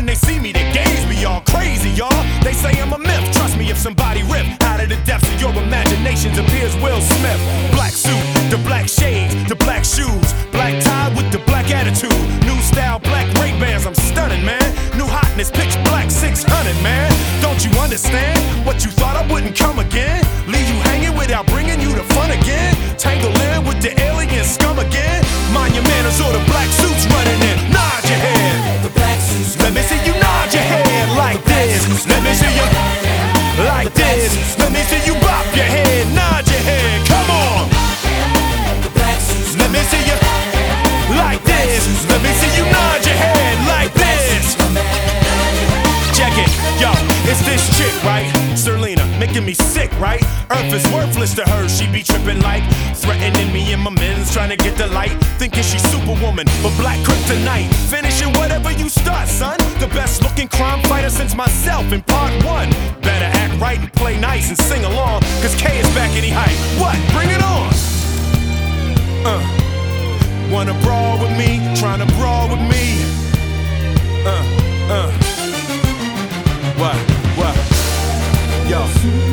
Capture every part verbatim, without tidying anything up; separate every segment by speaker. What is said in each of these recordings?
Speaker 1: they see me, they gaze me all crazy, y'all. They say I'm a myth. Trust me, if somebody rip out of the depths of your imaginations appears Will Smith. Black suit, the black shades, the black shoes, black tie with the black attitude. New style, black Ray-Bans, I'm stunning, man. New hotness, pitch black six hundred, man. Don't you understand? What you thought I wouldn't come again? Leave you hanging without bringing you the fun again? Tangle in with the alien scum again? Mind your manners or the black suits running in. Nod your head.
Speaker 2: The black suits.
Speaker 1: Let me see you nod your head like this. Let me see you like this. Let me see you bop your head, nod your head. Come on.
Speaker 2: The black suits.
Speaker 1: Let me see you like this. Let me see you nod your head like this. Check it, yo, it's this chick, right? Serlina, making me sick, right? Earth is worthless to her, she be tripping like threatening me and my men's trying to get the light. Thinking she's superwoman, but black kryptonite. Finishing whatever you start, son. The best looking crime fighter since myself in part one. Better act right and play nice and sing along, cause K is back any height. What? Bring it on! Uh, wanna brawl with me? Tryna brawl with me? Uh, uh. What? What? Yo.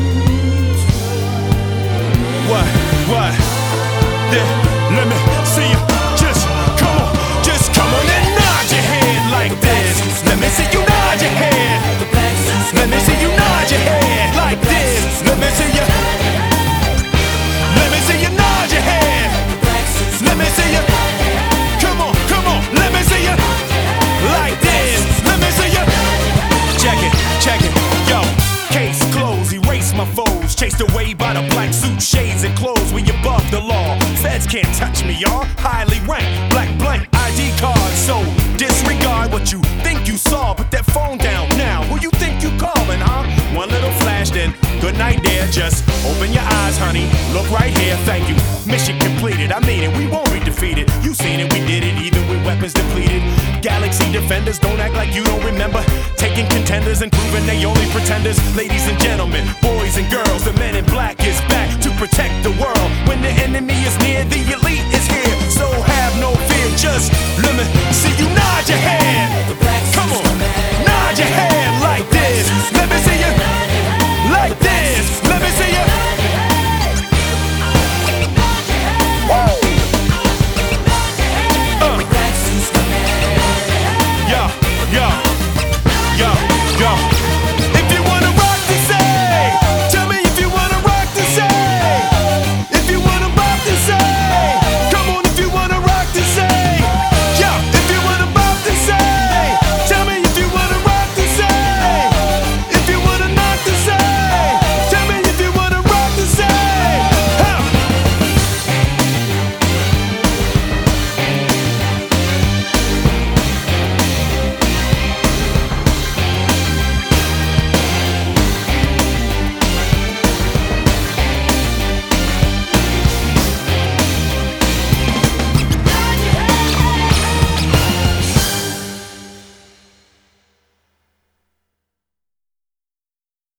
Speaker 1: What? What? Then let me see you. Just come on. Just come on and nod your head like this. Let me see you nod your head. Let me see you nod your head like this. Let me see you. Let me see you nod your head. Let me see you. Come on, come on. Let me see you like this. Let me see you. Check it, check it. Yo, case closed. Erase my foes. Chased away by the black suit, shades and clothes. We above the law. Feds can't touch me, y'all. Highly ranked, black blank I D card. So disregard what you think you saw. Put that phone down now. Who you think you calling, huh? One little flash, then good night there. Just open your eyes, honey. Look right here. Thank you. Mission completed. I mean it. We won't be defeated. You seen it. We did it. Even with weapons depleted. Galaxy defenders, don't act like you don't remember. Taking contenders and proving they only pretenders. Ladies and gentlemen, boys and girls, the men in black is back to protect the world. When the enemy is near, the elite is here. So have no fear. Just let me see